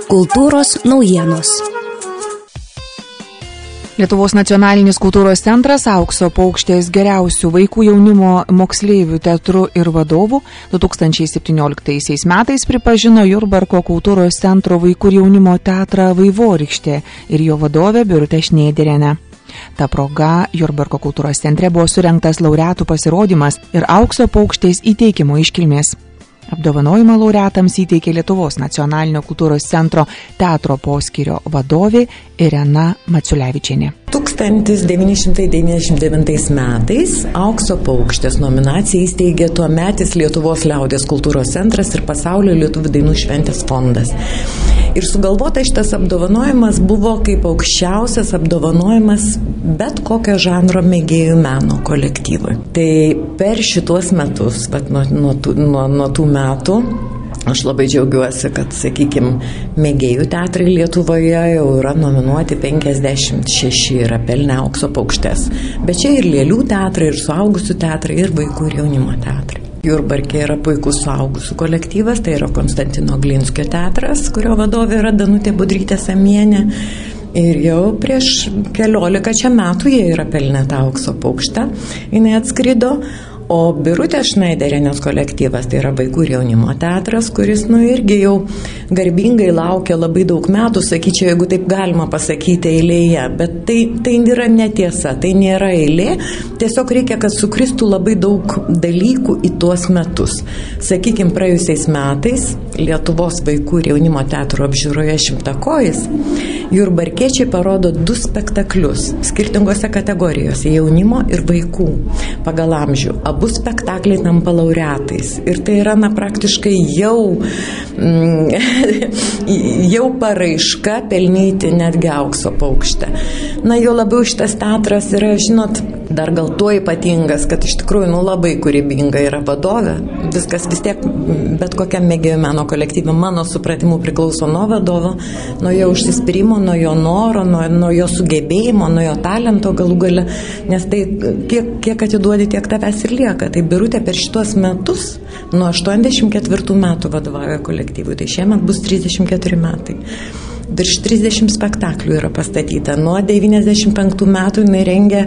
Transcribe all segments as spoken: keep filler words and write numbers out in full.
Kultūros naujienos. Lietuvos nacionalinis kultūros centras Aukso paukštės geriausių vaikų jaunimo moksleivių teatrų ir vadovų du tūkstančiai septynioliktaisiais metais pripažino Jurbarko kultūros centro vaikų ir jaunimo teatrą Vaivorykštė ir jo vadovę Birutę Šnėderienę. Ta proga Jurbarko kultūros centre buvo surengtas laureatų pasirodymas ir Aukso paukštės įteikimo iškilmės. Apdovanojimą laureatams įteikė Lietuvos nacionalinio kultūros centro teatro poskyrio vadovė Irena Maciulevičienė. tūkstantis devyni šimtai devyniasdešimt devintais metais Aukso paukštės nominaciją įsteigė tuometis Lietuvos liaudies kultūros centras ir Pasaulio lietuvių dainų šventės fondas. Ir sugalvota šitas apdovanojimas buvo kaip aukščiausias apdovanojimas bet kokio žanro mėgėjų meno kolektyvui. Tai per šitos metus, bet nuo, nuo, nuo, nuo tų metų, aš labai džiaugiuosi, kad, sakykime, mėgėjų teatrai Lietuvoje jau yra nominuoti penkiasdešimt šeši yra pelnę Aukso paukštės. Bet čia ir lėlių teatrai, ir suaugusių teatrai, ir vaikų ir jaunimo teatrai. Jurbarke yra puikus suaugusių kolektyvas, tai yra Konstantino Glinskio teatras, kurio vadovė yra Danutė Budrytė Samienė. Ir jau prieš keliolika čia metų jie yra pelnę tą Aukso paukštę, jinai atskrido. O Birutė Šnėderienės kolektyvas, tai yra vaikų ir jaunimo teatras, kuris, nu, irgi jau garbingai laukia labai daug metų, sakyčiau, jeigu taip galima pasakyti, eilėje. Bet tai, tai yra netiesa, tai nėra eilė, tiesiog reikia, kad sukristų labai daug dalykų į tuos metus. Sakykime, praėjusiais metais Lietuvos vaikų ir jaunimo teatro apžiūroje Šimtakojis jurbarkiečiai parodo du spektaklius skirtingose kategorijose – jaunimo ir vaikų pagal amžių. Abu spektakliai tampa laureatais. Ir tai yra, na, praktiškai jau, mm, jau paraiška pelnyti netgi Aukso paukštę. Na, jo labiau šitas teatras yra, žinot, dar gal tuo ypatingas, kad iš tikrųjų, nu, labai kūrybinga yra vadovė. Viskas vis tiek, bet kokiam mėgėjų meno kolektyvui, mano supratimu, priklauso nuo vadovo, nuo jo užsispyrimo, nuo jo noro, nuo, nuo jo sugebėjimo, nuo jo talento galų gale, nes tai kiek, kiek atiduodi, tiek tavęs ir lieka. Tai Birutė per šitos metus, nuo aštuoniasdešimt ketvirtų metų vadovauja kolektyvui, tai šiemet bus trisdešimt keturi metai. Virš trisdešimt spektaklių yra pastatyta. Nuo devyniasdešimt penktų metų jinai rengia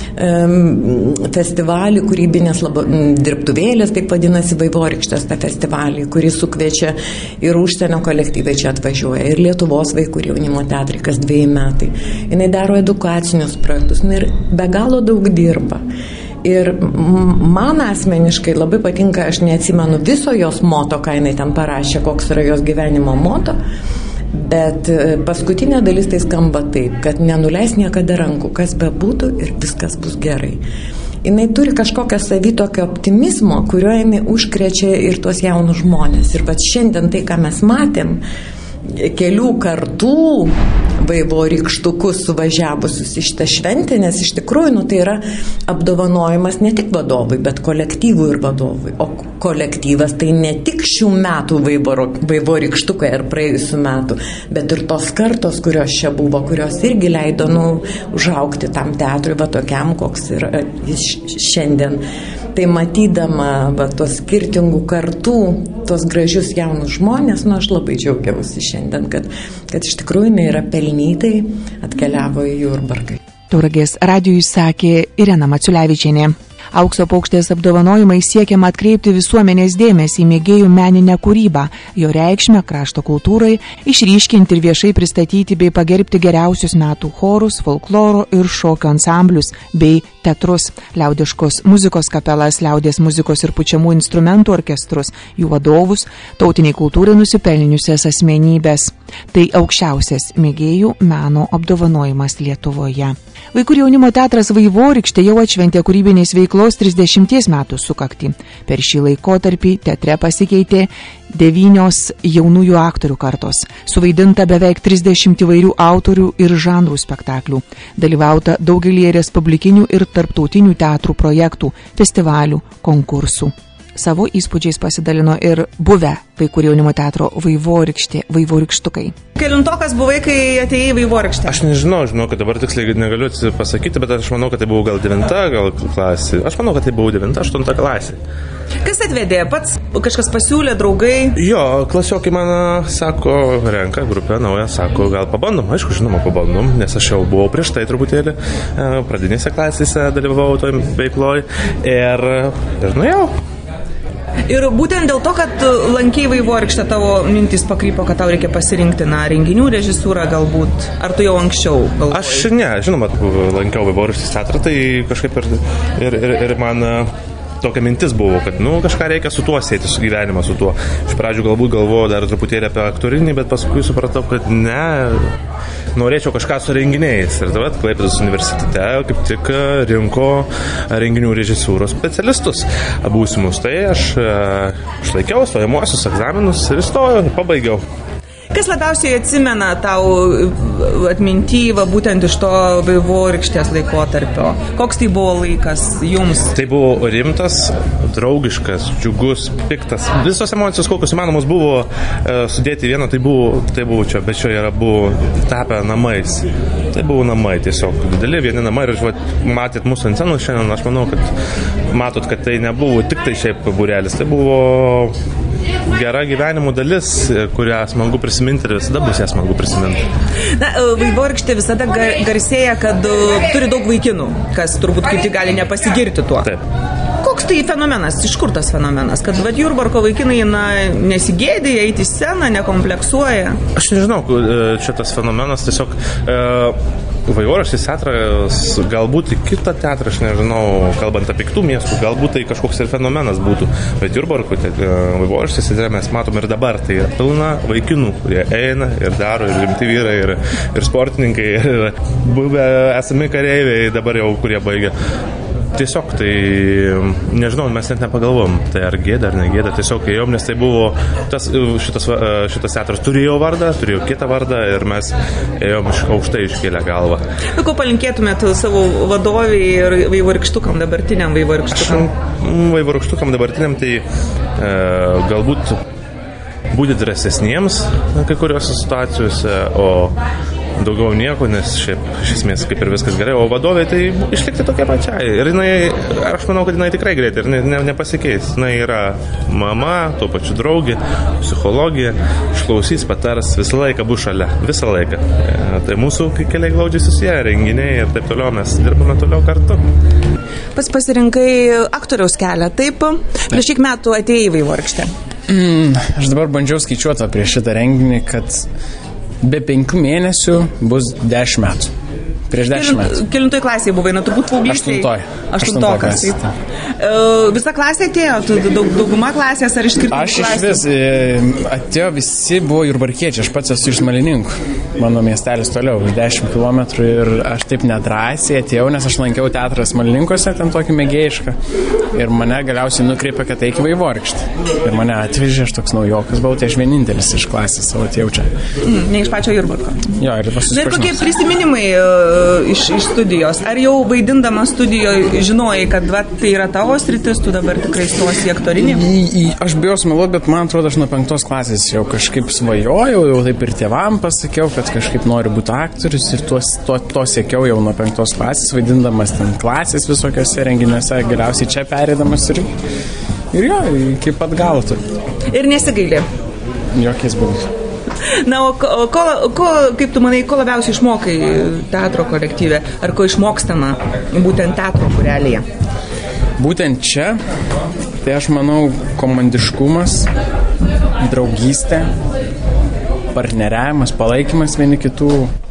um, festivalį, kūrybinės labo, dirbtuvėlės, taip vadinasi Vaivorykštės tą festivalį, kurį sukviečia ir užsienio kolektyvai čia atvažiuoja, ir Lietuvos vaikų ir jaunimo teatrai kas dviejai metai. Jinai daro edukacinius projektus, jinai be galo daug dirba. Ir man asmeniškai labai patinka, aš neatsimenu viso jos moto, ką jinai ten parašė, koks yra jos gyvenimo moto, bet paskutinė dalis tai skamba taip, kad nenuleis niekada rankų, kas bebūtų ir viskas bus gerai. Jinai turi kažkokią savitokio optimizmo, kurio jinai užkrečia ir tuos jaunus žmonės. Ir vat šiandien tai, ką mes matėm, kelių kartų vaivorykštukus suvažiavusius į šitą šventę, nes iš tikrųjų, nu, tai yra apdovanojimas ne tik vadovui, bet kolektyvui ir vadovui. O kolektyvas tai ne tik šių metų vaivorykštukai ar praėjusių metų, bet ir tos kartos, kurios čia buvo, kurios irgi leido, nu, užaugti tam teatrui, va tokiam, koks yra jis šiandien. Tai matydama va, tos skirtingų kartų, tos gražius jaunus žmonės, nu, aš labai džiaugiausi šiandien, kad, kad iš tikrųjų jinai yra pelnytai atkeliavo į Jurbarką. Tauragės radijui sakė Irena Maciulevičienė. Aukso paukštės apdovanojimai siekiama atkreipti visuomenės dėmesį į mėgėjų meninę kūrybą, jo reikšmę krašto kultūrai, išryškinti ir viešai pristatyti bei pagerbti geriausius metų chorus, folkloro ir šokio ansamblius bei teatrus, liaudiškos muzikos kapelas, liaudies muzikos ir pučiamų instrumentų orkestrus, jų vadovus, tautiniai kultūrai nusipelniusias asmenybės. Tai aukščiausias mėgėjų meno apdovanojimas Lietuvoje. Vaikų ir jaunimo teatras Vaivorykštė jau atšventė kūrybinės veiklos trisdešimties metų sukaktį. Per šį laikotarpį teatre pasikeitė devynios jaunųjų aktorių kartos, suvaidinta beveik trisdešimt įvairių autorių ir žanrų spektaklių, dalyvauta daugelį respublikinių ir tarptautinių teatrų projektų, festivalių, konkursų. Savo įspūdžiais pasidalino ir buvę vaikų ir jaunimo teatro Vaivorykštė, Vaivorykštukai. Kelintokas buvai, kai atėjai į Vaivorykštę? Aš nežinau, žinau, kad dabar tiksliai negaliu pasakyti, bet aš manau, kad tai buvo gal devinta gal klasė. Aš manau, kad tai buvo devinta, aštunta klasė. Kas atvedė? Pats kažkas pasiūlė, draugai? Jo, klasiokai man sako, renka grupę naują, sako, gal pabandom. Aišku, žinoma, pabandom, nes aš jau buvau prieš tai truputėlį, pradinėse klasėse dalyvavau toj veikloj ir, ir nuėjau. Ir būtent dėl to, kad lankiai Vaivorykštę, tavo mintis pakrypo, kad tau reikia pasirinkti, na, renginių režisūrą galbūt, ar tu jau anksčiau galvojai? Aš ne, žinoma, lankiau Vaivorykštės teatrą, tai kažkaip ir, ir, ir, ir man tokia mintis buvo, kad, nu, kažką reikia su tuo sėti, su gyvenimą, su tuo. Iš pradžių galbūt galvojau dar truputėlį apie aktorinį, bet paskui supratau, kad ne, norėčiau kažką su renginiais. Ir tada Klaipėdos universitete kaip tik rinko renginių režisūros specialistus būsimus. Tai aš išlaikiau stojamuosius egzaminus ir įstojau ir pabaigiau. Kas labiausiai atsimena tau atmintyvą būtent iš to Vaivorykštės laikotarpio? Koks tai buvo laikas jums? Tai buvo rimtas, draugiškas, džiugus, piktas. Visos emocijos, kokios įmanomos buvo e, sudėti vieną, tai buvo, tai buvo čia, bet čia yra buvo tapę namais. Tai buvo namai tiesiog, dideli vieni namai ir vat, matėt mūsų ant scenos šiandien, aš manau, kad matot, kad tai nebuvo tik tai šiaip būrelis, tai buvo gera gyvenimo dalis, kurią smagu prisiminti ir visada bus ją smagu prisiminti. Na, Vaivorykštė visada garsėja, kad turi daug vaikinų, kas turbūt kaip tik gali nepasigirti tuo. Taip. Koks tai fenomenas? Iš kur tas fenomenas? Kad vad Jurbarko vaikinai na, nesigėdėja, eiti į sceną, nekompleksuoja? Aš nežinau, čia tas fenomenas tiesiog e, Vaivorykštės teatras, galbūt į kitą teatrą, aš nežinau, kalbant apie kitų miestų, galbūt tai kažkoks ir fenomenas būtų. Bet Jurbarko Vaivorykštės teatre mes matom ir dabar, tai yra pilna vaikinų, kurie eina ir daro, ir rimti vyrai, ir, ir sportininkai, ir buvę esami kareiviai dabar jau, kurie baigia. Tiesiog tai, nežinau, mes net nepagalvom, tai ar gėda, ar negėda, tiesiog ėjom, nes tai buvo, tas, šitas, šitas teatras turėjo vardą, turėjo kitą vardą ir mes ėjom iš aukštai iškėlę galvą. Ko palinkėtumėt savo vadoviai ir Vaivorykštukam, dabartiniam Vaivorykštukam? Vaivorykštukam dabartiniam, tai e, galbūt būti drąsesniems kai kuriuose situacijose, o daugiau nieko, nes šiaip iš esmės kaip ir viskas gerai, o vadovė tai išlikti tokia pačiai. Ir jinai, aš manau, kad jinai tikrai greitai ir ne, ne, nepasikeis. Jinai yra mama, tuo pačiu draugė, psichologija, išklausys, patars, visą laiką bus šalia, visą laiką. E, tai mūsų keliai glaudžiai susiję, renginiai ir taip toliau, mes dirbame toliau kartu. Pats pasirinkai aktoriaus kelią, taip? Prieš kiek metų atėjai į Vaivorykštę? Mm, aš dabar bandžiau skaičiuoti prieš šitą renginį, kad be penkių mėnesių bus dešimt metų. Prieš dešimt metų. Kelintoj klasėje buvai, na turbūt paauglystėje? Aštuntoj. Aštuntokas. Uh, visa klasė atėjo? Daug, dauguma klasės ar išskirtų klasės? Aš iš vis atėjo visi, buvo jurbarkiečiai. Aš pats esu iš Smalininkų. Mano miestelis toliau, už dešimt kilometrų ir aš taip nedrąsiai atėjau, nes aš lankiau teatrą Smalininkuose, ten tokį mėgėjišką. Ir mane galiausiai nukreipė, kad eik į Vaivorykštę. Ir mane atvežė, aš toks naujokas buvau, tai aš vienintelis iš klasės savo atėjau čia. Mm, ne iš pačio Jurbarko. Jo, ir Na ir kokie prisiminimai uh, iš, iš studijos? Ar jau vaidindama studijoje žinojai, kad va, tai yra tavo sritis, tu dabar tikrai stosi į aktorinį? Į, į, aš bijau smeluoti, bet man atrodo, aš nuo penktos klasės jau kažkaip svajojau, jau taip ir tėvam pasakiau, kad kažkaip noriu būti aktorius ir tuos, to, to siekiau jau nuo penktos klasės, vaidindamas ten klasės visokiose renginiuose, galiausiai čia perėdamas ir, ir jo, iki pat galo. Ir nesigaili? Jokiais būdais. Na, o ko, ko, kaip tu manai, ko labiausiai išmokai teatro kolektyve? Ar ko išmokstama būtent teatro būrelyje? Būtent čia, tai aš manau, komandiškumas, draugystė, partneriavimas, palaikymas vieni kitų.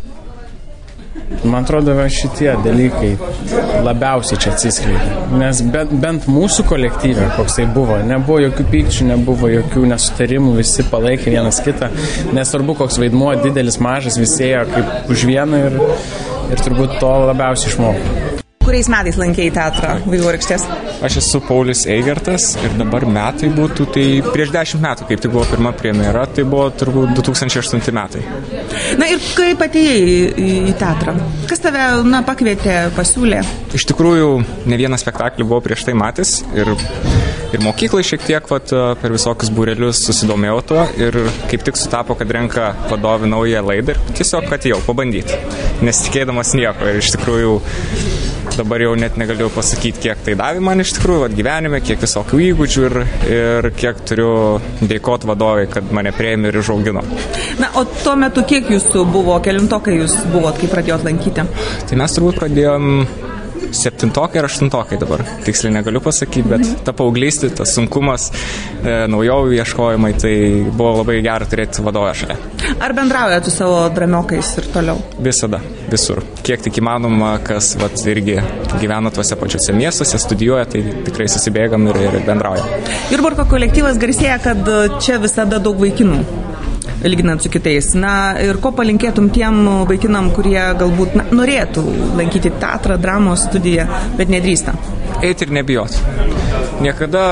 Man atrodo, šitie dalykai labiausiai čia atsiskleidė. Nes bent, bent mūsų kolektyve, koks tai buvo, nebuvo jokių pykčių, nebuvo jokių nesutarimų, visi palaikė vienas kitą. Nesvarbu, koks vaidmuo, didelis, mažas, visi ėjo kaip už vieną ir, ir turbūt to labiausiai išmokau. Kuriais metais lankėjai teatrą Vaivorykštės? Aš esu Paulius Eigertas ir dabar metai būtų, tai prieš dešimt metų, kaip tai buvo pirma premjera, tai buvo turbūt du tūkstančiai aštunti metai. Na ir kaip atėjai į, į teatrą? Kas tave, na, pakvietė, pasiūlė? Iš tikrųjų, ne vieną spektaklį buvo prieš tai matęs ir ir mokyklai šiek tiek vat, per visokius būrelius susidomėjau tuo ir kaip tik sutapo, kad renka vadovį naują laidą ir tiesiog atėjau pabandyti, nesitikėdamas nieko ir iš tikrųjų dabar jau net negaliu pasakyti, kiek tai davė man iš tikrųjų vat, gyvenime, kiek visokių įgūdžių ir, ir kiek turiu dėkoti vadovai, kad mane priėmė ir išaugino. Na, o tuo metu kiek jūsų buvo, kelintokai jūs buvot, kai pradėjot lankyti? Tai mes turbūt pradėjom septintokai ir aštuntokai dabar. Tiksliai negaliu pasakyti, bet ta paauglystė, tas sunkumas, e, naujovių ieškojimai, tai buvo labai gera turėti vadovę šalia. Ar bendraujate su savo dramiokais ir toliau? Visada, visur. Kiek tik įmanoma, kas vat, irgi gyvena tuose pačiuose miestuose, studijuoja, tai tikrai susibėgam ir, ir bendraujam. Jurbarko kolektyvas garsėja, kad čia visada daug vaikinų, lyginant su kitais. Na, ir ko palinkėtum tiem vaikinam, kurie galbūt na, norėtų lankyti teatrą, dramos studiją, bet nedrįsta? Eiti ir nebijoti. Niekada,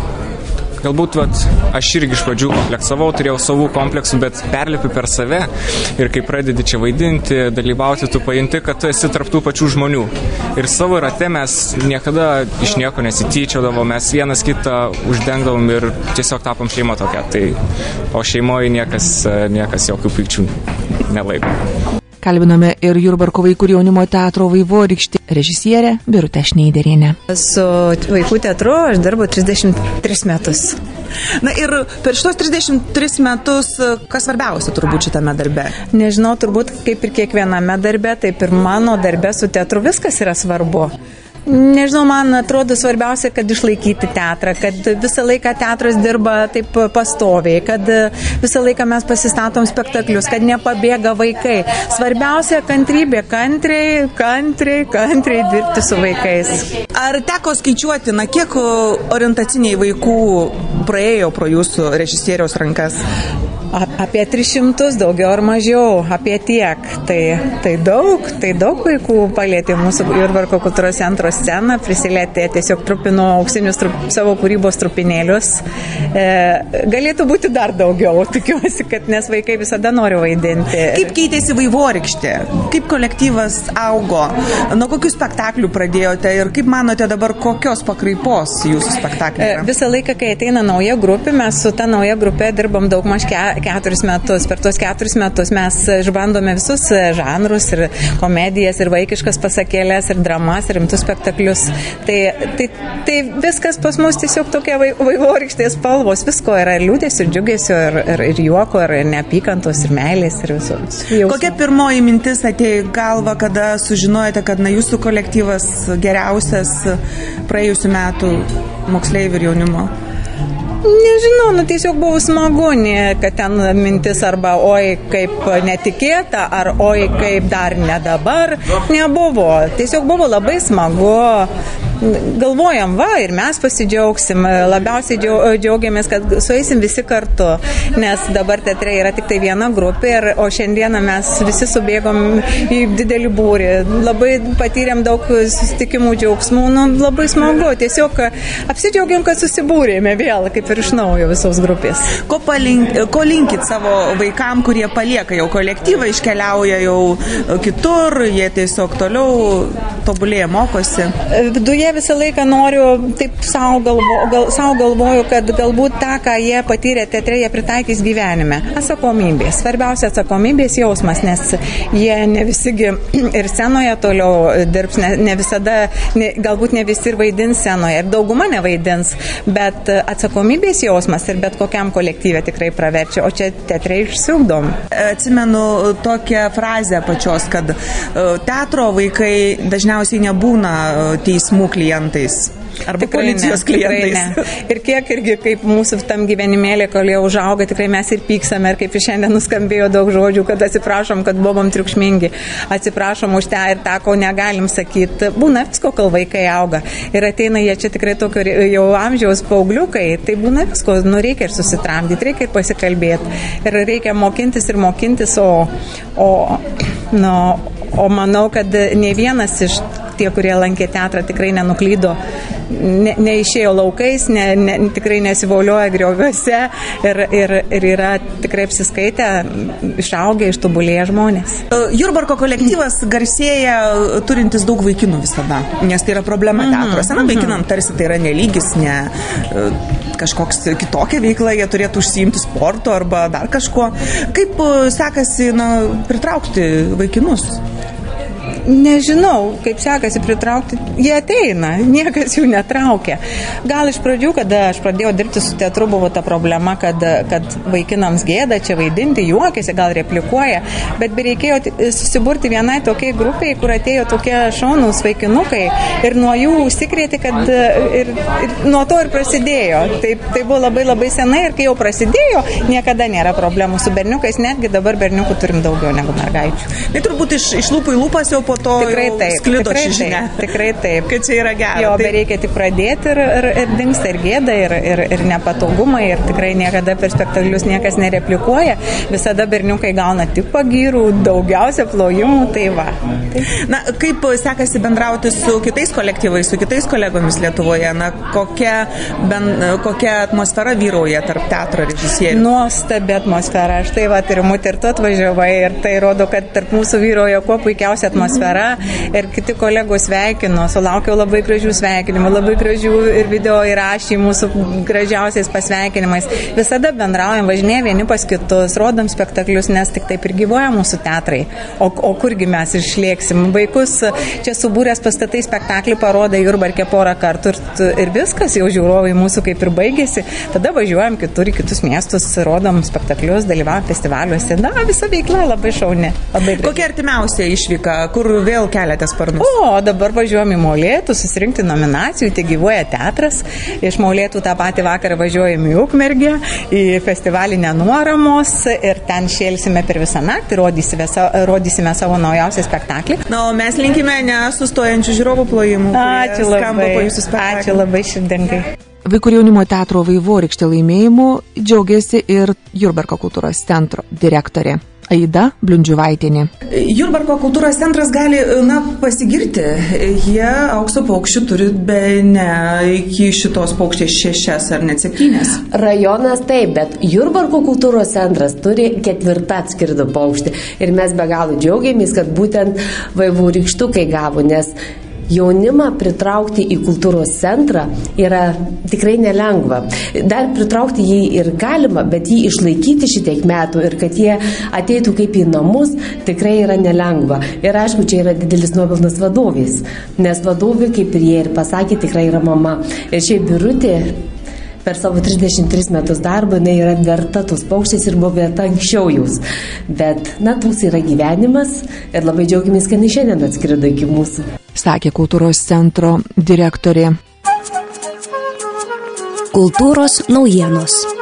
galbūt vat, aš irgi iš pradžių kompleksavau, turėjau savų kompleksų, bet perlipi per save ir kai pradedi čia vaidinti, dalyvauti, tu pajunti, kad tu esi tarp tų pačių žmonių. Ir savo rate mes niekada iš nieko nesityčiodavom, mes vienas kitą uždengdavom ir tiesiog tapom šeima tokia. Tai, o šeimoje niekas, niekas jokių pykčių nelaiko. Kalbinome ir Jurbarko vaikų ir jaunimo teatro Vaivorykštė režisierė Birutė Šneiderienė. Su vaikų teatru aš dirbu trisdešimt tris metus. Na ir per šitos trisdešimt tris metus, kas svarbiausia turbūt šitame darbe? Nežinau, turbūt kaip ir kiekviename darbe, taip ir mano darbe su teatru viskas yra svarbu. Nežinau, man atrodo svarbiausia, kad išlaikyti teatrą, kad visą laiką teatras dirba taip pastoviai, kad visą laiką mes pasistatom spektaklius, kad nepabėga vaikai. Svarbiausia kantrybė, kantriai, kantriai, kantriai dirbti su vaikais. Ar teko skaičiuoti, na kiek orientaciniai vaikų praėjo pro jūsų režisieriaus rankas? Apie tris šimtus, daugiau ar mažiau, apie tiek. Tai, tai daug, tai daug vaikų palėtė mūsų Jurbarko kultūros centro sceną, prisilietė, tiesiog trupino auksinius trup, savo kūrybos trupinėlius. E, galėtų būti dar daugiau, tikiuosi, kad nes vaikai visada nori vaidinti. Kaip keitėsi Vaivorykštė? Kaip kolektyvas augo? Nuo kokių spektaklių pradėjote ir kaip manote dabar, kokios pakraipos jūsų spektakliai? E, visą laiką, kai ateina nauja grupė, mes su ta nauja grupė dirbam daug maž ke keturis metus. Per tuos keturis metus mes išbandome visus žanrus ir komedijas, ir vaikiškas pasakėlės, ir dramas, ir rimtus spektaklius. Tai, tai, tai viskas pas mus tiesiog tokia Vaivorykštės spalvos. Visko yra ir liūdės, ir džiugesio, ir, ir, ir juoko, ir neapykantos, ir meilės, ir visos. Kokia pirmoji mintis atėjo į galvą, kada sužinojate, kad na, jūsų kolektyvas geriausias praėjusių metų moksleivių ir jaunimo? Nežinau, nu tiesiog buvo smagu, ne, kad ten mintis arba oi kaip netikėta, ar oi kaip dar ne dabar, nebuvo. Tiesiog buvo labai smagu. Galvojam, va, ir mes pasidžiaugsim, labiausiai džiaugiamės, kad sueisim visi kartu, nes dabar teatre yra tik tai viena grupė, ir, o šiandieną mes visi subėgom į didelį būrį, labai patyrėm daug susitikimų džiaugsmų, nu, labai smagu, tiesiog apsidžiaugiam, kad susibūrėme vėl, kaip ir iš naujo visos grupės. Ko, palink, ko linkit savo vaikam, kurie palieka jau kolektyvą, iškeliauja jau kitur, jie tiesiog toliau tobulėja, mokosi? Viduje visą laiką noriu, taip savo, galvo, gal, savo galvoju, kad galbūt tą, ką jie patyrė teatre, jie pritaikys gyvenime. Atsakomybės. Svarbiausia atsakomybės jausmas, nes jie ne visigi ir scenoje toliau dirbs, ne, ne visada, ne, galbūt ne visi ir vaidins scenoje, ir dauguma nevaidins, bet atsakomybės jausmas ir bet kokiam kolektyve tikrai praverčia, o čia teatre išsiugdom. Atsimenu tokią frazę pačios, kad teatro vaikai dažniausiai nebūna teismų klientais. Arba tikrai policijos ne, klientais. Ne. Ir kiek irgi, kaip mūsų tam gyvenimėlė, kol jie užauga, tikrai mes ir pyksame, ir kaip ir šiandien nuskambėjo daug žodžių, kad atsiprašom, kad buvom triukšmingi, atsiprašom už tą ir tą, ko negalim sakyti. Būna visko, kol vaikai auga. Ir ateina jie čia tikrai tokio jau amžiaus paaugliukai, tai būna visko, nu reikia ir susitramdyti, reikia ir pasikalbėti. Ir reikia mokintis ir mokintis, o, o, nu, o manau, kad ne vienas iš tie, kurie lankė teatrą, tikrai nenuklydo, ne, neišėjo laukais, ne, ne, tikrai nesivaulioja grioviuose ir, ir, ir yra tikrai apsiskaitę, išaugę, ištobulėję žmonės. Jurbarko kolektyvas garsėja turintis daug vaikinų visada, nes tai yra problema teatruose. Na, vaikinam tarsi tai yra nelygis, ne kažkoks kitokia veikla, jie turėtų užsiimti sporto arba dar kažko. Kaip sekasi, na, pritraukti vaikinus? Nežinau, kaip sekasi pritraukti, jie ateina, niekas jų netraukia. Gal iš pradžių, kada aš pradėjau dirbti su teatru, buvo ta problema, kad, kad vaikinams gėda čia vaidinti, juokiasi, gal replikuoja, bet bereikėjo susiburti vienai tokiai grupiai, kur atėjo tokie šaunūs vaikinukai ir nuo jų užsikrėti, kad ir, ir nuo to ir prasidėjo. Tai, tai buvo labai labai senai ir kai jau prasidėjo, niekada nėra problemų su berniukais, netgi dabar berniukų turim daugiau negu mergaičių. Tai turbūt iš, iš lūpų į lūpas jau po to tikrai taip, sklido tikrai ši žinia. Taip, tikrai taip. Kad čia yra gera. Jo, taip. Bereikia tik pradėti ir, ir, ir dingsta ir gėda, ir, ir, ir nepatogumai, ir tikrai niekada per spektaklius niekas nereplikuoja. Visada berniukai gauna tik pagyrų, daugiausia plojimų, tai va. Taip. Na, kaip sekasi bendrauti su kitais kolektyvais, su kitais kolegomis Lietuvoje? Na, kokia, ben, kokia atmosfera vyrauja tarp teatro režisierių? Nuostabi atmosfera. Aš tai va, ir mut ir tu atvažiavai, ir tai rodo, kad tarp mūsų vyrauja kuo puikiausia atmosfera. Ir kiti kolegos sveikino, sulaukiau labai gražių sveikinimų, labai gražių ir video įrašymų mūsų gražiausiais pasveikinimais. Visada bendraujam, važinėja vieni pas kitus, rodom spektaklius, nes tik taip ir gyvoja mūsų teatrai. O, o kurgi mes išlėksim? Vaikus čia subūręs pastatai spektaklį parodė Jurbarke porą kartų ir, ir viskas, jau žiūrovai mūsų kaip ir baigėsi. Tada važiuojam kitur į kitus miestus, rodom spektaklius, dalyvaujam festivaliuose. Na, visa veikla labai šauni. Labai kokia artimiausia išvyka, kur vėl keliate sparnus? O, dabar važiuojam į Molėtų, susirinkti nominacijų, tai gyvuoja teatras. Iš Molėtų tą patį vakarą važiuojam į Ukmergę, į festivalį Nenuoramos ir ten šėlsime per visą naktį, rodysime, rodysime savo naujausią spektaklį. Na, o mes linkime nesustojančių žiūrovų plojimų. Ačiū labai, ačiū labai širdingai. Vaikų ir jaunimo teatro Vaivorykštė laimėjimu džiaugiasi ir Jurbarko kultūros centro direktorė Aida Bliundžiuvaitienė. Jurbarko kultūros centras gali, na, pasigirti. Jie aukso paukščių turi be ne iki šitos paukštės šešias ar net septynės. Rajonas taip, bet Jurbarko kultūros centras turi ketvirtą atskirdą paukštį. Ir mes be galo džiaugiamės, kad būtent Vaivorykštukai gavo, nes jaunimą pritraukti į kultūros centrą yra tikrai nelengva. Dar pritraukti jį ir galima, bet jį išlaikyti šitiek metų ir kad jie ateitų kaip į namus, tikrai yra nelengva. Ir aišku, čia yra didelis nuopelnas vadovės, nes vadovė, kaip ir jie ir pasakė, tikrai yra mama. Ir šiaip Birutė per savo trisdešimt tris metus darbo, jinai yra verta tos paukštės ir buvo verta anksčiau jūs. Bet, na, toks yra gyvenimas ir labai džiaugiamės, kad jinai šiandien atskrido iki mūsų. Sakė kultūros centro direktorė. Kultūros naujienos.